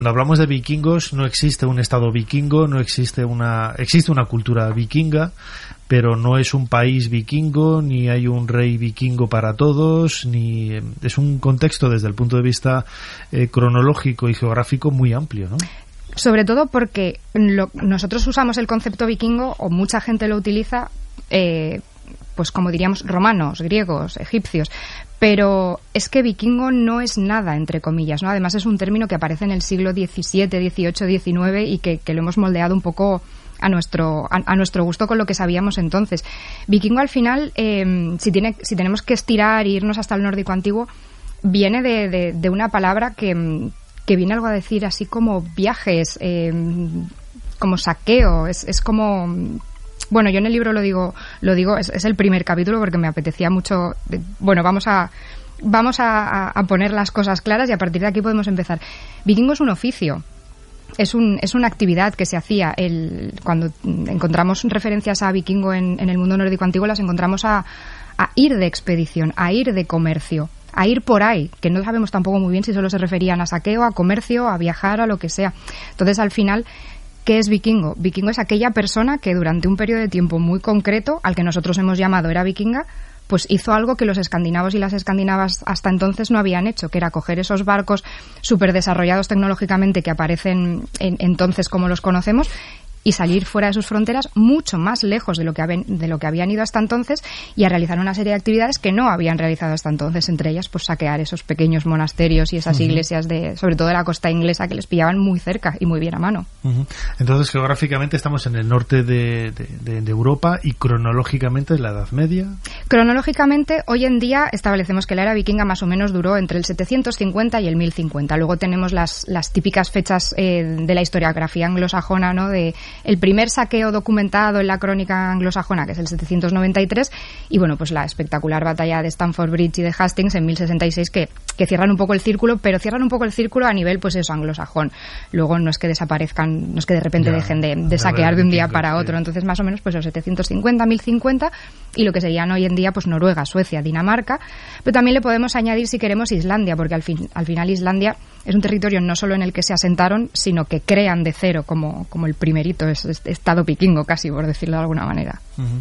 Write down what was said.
Cuando hablamos de vikingos, no existe un estado vikingo, existe una cultura vikinga, pero no es un país vikingo, ni hay un rey vikingo para todos, ni es un contexto desde el punto de vista cronológico y geográfico muy amplio, ¿no? Sobre todo porque nosotros usamos el concepto vikingo, o mucha gente lo utiliza, pues como diríamos, romanos, griegos, egipcios. Pero es que vikingo no es nada, entre comillas, ¿no? Además es un término que aparece en el siglo XVII, XVIII, XIX y que lo hemos moldeado un poco a nuestro gusto con lo que sabíamos entonces. Vikingo, al final, si tenemos que estirar e irnos hasta el nórdico antiguo, viene de una palabra que viene algo a decir así como viajes, como saqueo, es como... Bueno, yo en el libro lo digo, es el primer capítulo porque me apetecía mucho. Bueno, vamos a poner las cosas claras y a partir de aquí podemos empezar. Vikingo es un oficio, es una actividad que se hacía. Cuando encontramos referencias a vikingo en el mundo nórdico antiguo, las encontramos a ir de expedición, a ir de comercio, a ir por ahí, que no sabemos tampoco muy bien si solo se referían a saqueo, a comercio, a viajar, a lo que sea. Entonces, al final, ¿qué es vikingo? Vikingo es aquella persona que durante un periodo de tiempo muy concreto, al que nosotros hemos llamado era vikinga, pues hizo algo que los escandinavos y las escandinavas hasta entonces no habían hecho, que era coger esos barcos súper desarrollados tecnológicamente que aparecen entonces como los conocemos y salir fuera de sus fronteras, mucho más lejos de lo que habían ido hasta entonces, y a realizar una serie de actividades que no habían realizado hasta entonces, entre ellas pues saquear esos pequeños monasterios y esas iglesias sobre todo de la costa inglesa, que les pillaban muy cerca y muy bien a mano. Entonces, geográficamente estamos en el norte de Europa, y cronológicamente en la Edad Media. Cronológicamente, hoy en día establecemos que la era vikinga más o menos duró entre el 750 y el 1050. Luego tenemos las típicas fechas de la historiografía anglosajona, ¿no? El primer saqueo documentado en la crónica anglosajona, que es el 793, y bueno, pues la espectacular batalla de Stamford Bridge y de Hastings en 1066, que cierran un poco el círculo, pero cierran un poco el círculo a nivel, pues eso, anglosajón. Luego no es que desaparezcan, no es que de repente dejen de saquear de un día para otro. Entonces, más o menos, pues los 750, 1050, y lo que serían hoy en día, pues Noruega, Suecia, Dinamarca. Pero también le podemos añadir, si queremos, Islandia, porque al final Islandia es un territorio no solo en el que se asentaron, sino que crean de cero como el primerito, es estado vikingo casi, por decirlo de alguna manera.